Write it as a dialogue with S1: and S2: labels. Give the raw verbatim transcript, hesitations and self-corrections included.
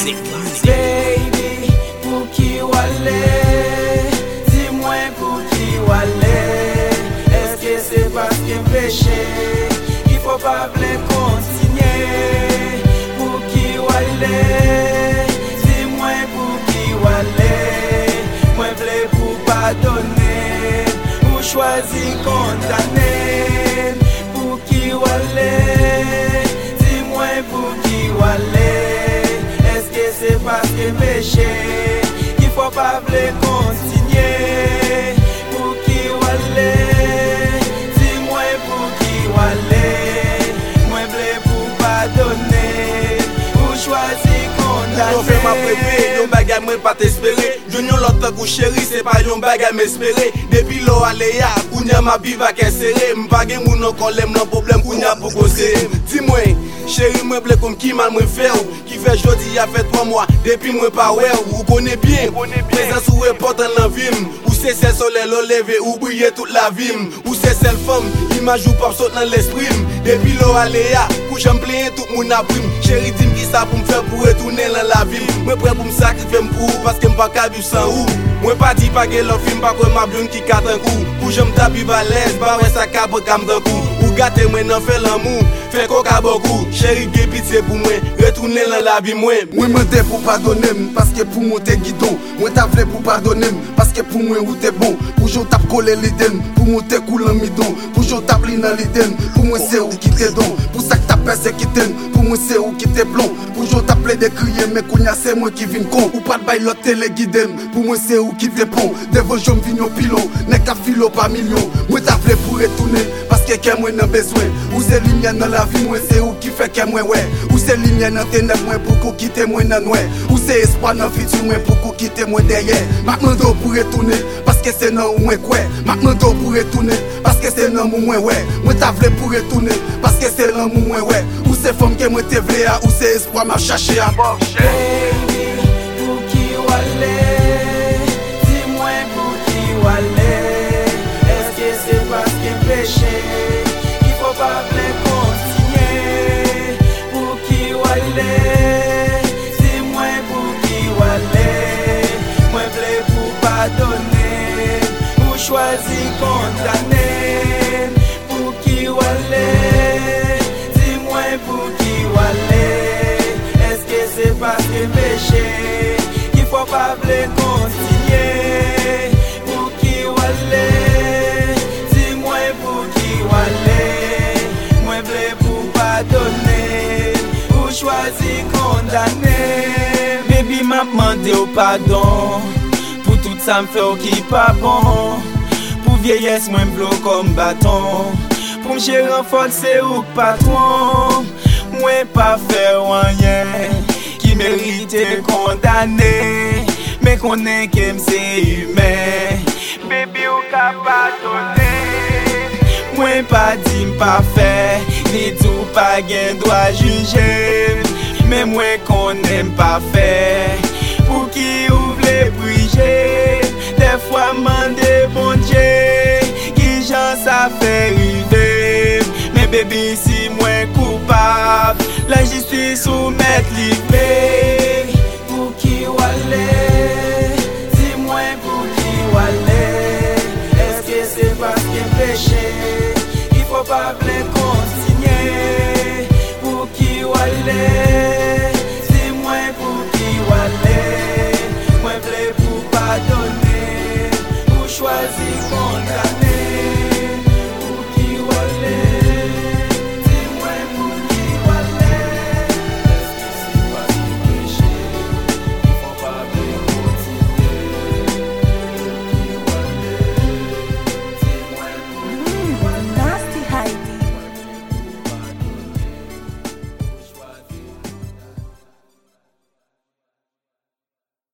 S1: music.
S2: Baby, pour qui wale, dis-moi pour qui wale. Est-ce que c'est parce que péché, il faut pas vle continuer. Pour qui wale, dis-moi pour qui wale. Moi vle pour pardonner, ou choisir condamner. Pour qui wale, dis-moi pour qui wale. Est-ce que c'est parce que péché, qu'il faut pas vle continuer. Pour qui wale, dis-moi pour qui wale. Moi vle pour pardonner, ou choisir condamner.
S3: Yon fait ma préférée, yon bagay mwen pas t'espérer. Yon yon l'autre kou chéri, c'est pas yon bagay m'espérer. Depuis l'eau aléa, kounya ma vie va serré. M'page moun non kolem non problème kounya pour causer. Dis-moi, chéri moi ble comme qui mal moi fait ou qui fait jodi a fait trois mois depuis moi pas ouais ou connaît bien présence ou important dans vie ou c'est celle soleil l'eau levé ou briller toute la vie ou c'est celle femme image ou pas saute dans l'esprit depuis l'eau aléa pour j'en plein tout moun a prime chéri dis qui ça pour me faire pour retourner dans la vie moi prêt pour me sacrifier pour parce que m'pas ka vivre sans ou moi pas dit pas que l'autre film pas comme ma blonde qui carte un coup pour j'aime taper balèze pas ouais ça cap comme d'un coup ou gâter moi n'en fait l'amour fait coca beaucoup chéri gen pitié pour moi retourner dans la vie moi
S4: moi mandé pour pardonner parce que pour moi t'es guidon moi t'a vle pour pardonner parce que pour moi ou t'es bon pour je t'a collé l'idée pour moi t'es cool en midon pour je t'a pris dans l'idée pour moi c'est où qui t'es don pour ça que t'as persécuté pour moi c'est où qui t'es blond pour je t'a plaidé crier mais kounya c'est moi qui vinn con ou pas de bail l'autre télé guidé pour moi c'est où qui t'es bon devant je m'vinn au pilon n'est qu'à filo pas million moi t'a vle pour retourner parce que qu'est moi n'a besoin ou c'est lumière dans la vie moi c'est où qui fait que moi ouais ou c'est lumière dans ténèbres moi pour qu'on quitte moi dans noir ou c'est espoir dans futur moi pour qu'on quitte moi derrière maintenant do pour retourner parce que c'est non moi quoi maintenant do pour retourner parce que c'est non moi ouais moi t'a vle pour retourner parce que c'est non moi ouais ou c'est femme que moi te vle ou c'est espoir m'a chercher à bord
S2: baby pour qui wale dis-moi pour qui wale est-ce que c'est parce que péché il faut pas vle continuer pour qui wale dis-moi pour qui wale moi vle pour pardonner ou choisir condamner pour qui wale dis-moi pour qui wale est-ce que c'est parce que péché qu'il faut pas vle continuer pour qui wale dis-moi pour qui wale moi vle pour pardonner ou choisir condamner baby m'a demandé au pardon pour tout ça me fait au qui pas bon pour vieillesse moi m'blo comme bâton pour m'chéri renforcer ou patron moi pas faire rien qui mérite condamner mais qu'on est que c'est humain baby ou ka pardonner moi pas dit m'pas faire ni tout pas gain doit juger mais moi qu'on aime pas faire pour qui ouvre les briger des fois mande bon Dieu qui j'en ça fait river mais baby si moi coupable la justice ou mettre livré pour qui wale dis-moi pour qui wale est-ce que c'est parce que péché il faut pas vle continuer pour qui wale dis-moi pour qui wale moi vle pour pardonner ou choisir